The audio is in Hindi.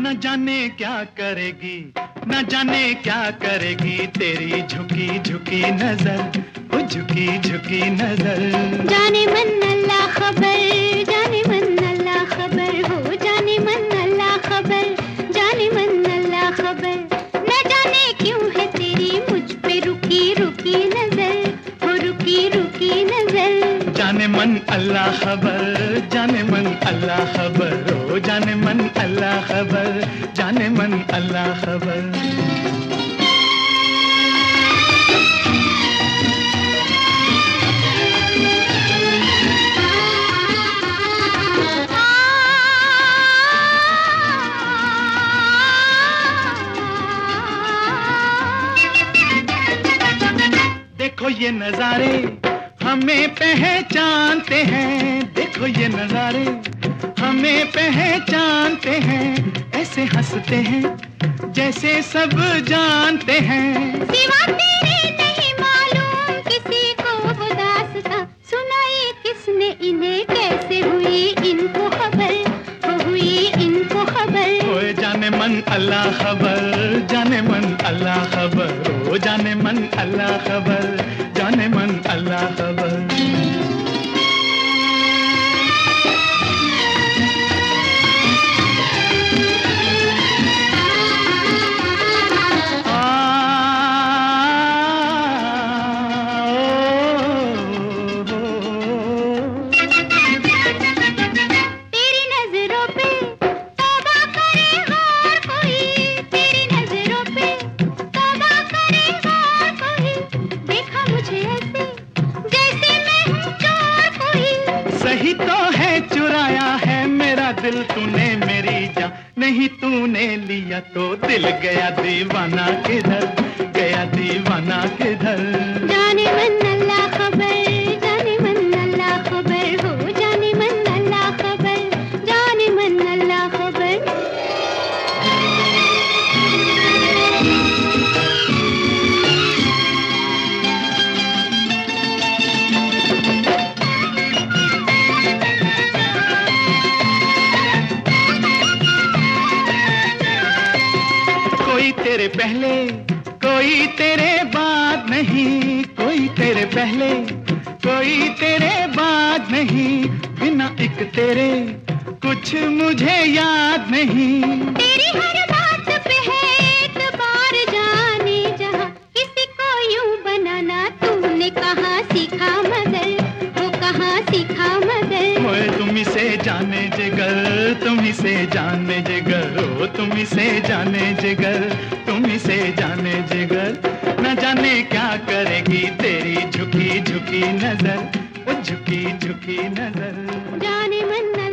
न जाने क्या करेगी, न जाने क्या करेगी तेरी झुकी झुकी नजर, वो झुकी झुकी नजर। जाने मन अल्लाह खबर, जाने मन अल्लाह खबर, हो जाने मन अल्लाह खबर, जाने मन अल्लाह खबर। न जाने क्यों है तेरी मुझ पे रुकी रुकी नजर, हो रुकी रुकी नजर। जाने मन अल्लाह खबर, जाने मन अल्लाह खबर, ओ जाने मन अल्लाह खबर, जाने मन अल्लाह खबर। देखो ये नजारे हमें पहचानते हैं, देखो ये नजारे हमें पहचानते हैं, ऐसे हंसते हैं जैसे सब जानते हैं। सिवा तेरे नहीं मालूम किसी को वो दास्तां, सुनाई किसने इन्हें, कैसे हुई इनको खबर, हो हुई इनको खबर। ओए जाने मन अल्लाह खबर, जाने मन अल्लाह खबर, ओ जाने मन अल्लाह खबर, जाने मन अल्लाह खबर। सही तो है चुराया है मेरा दिल तूने मेरी जान, नहीं तूने लिया तो दिल गया दीवाना किधर, गया दीवाना किधर। जाने मन अल्लाह खबर, जाने मन अल्लाह खबर, हो जाने मन अल्लाह खबर, जाने मन अल्लाह खबर। कोई तेरे पहले कोई तेरे बाद नहीं, कोई तेरे पहले कोई तेरे बाद नहीं, बिना एक तेरे कुछ मुझे याद नहीं। तेरी हर बात पे है एतबार जाने जहां, किसी को यूं बनाना तूने कहाँ सीखा मगर, वो कहाँ सीखा मगर। ओए तुम्ही से जाने जिगर, तुम्ही से जाने जिगर, ओ तुम्ही से जाने जिगर, तुम्ही से जाने जिगर। न जाने क्या करेगी तेरी झुकी झुकी नजर, वो झुकी झुकी नजर। जाने मन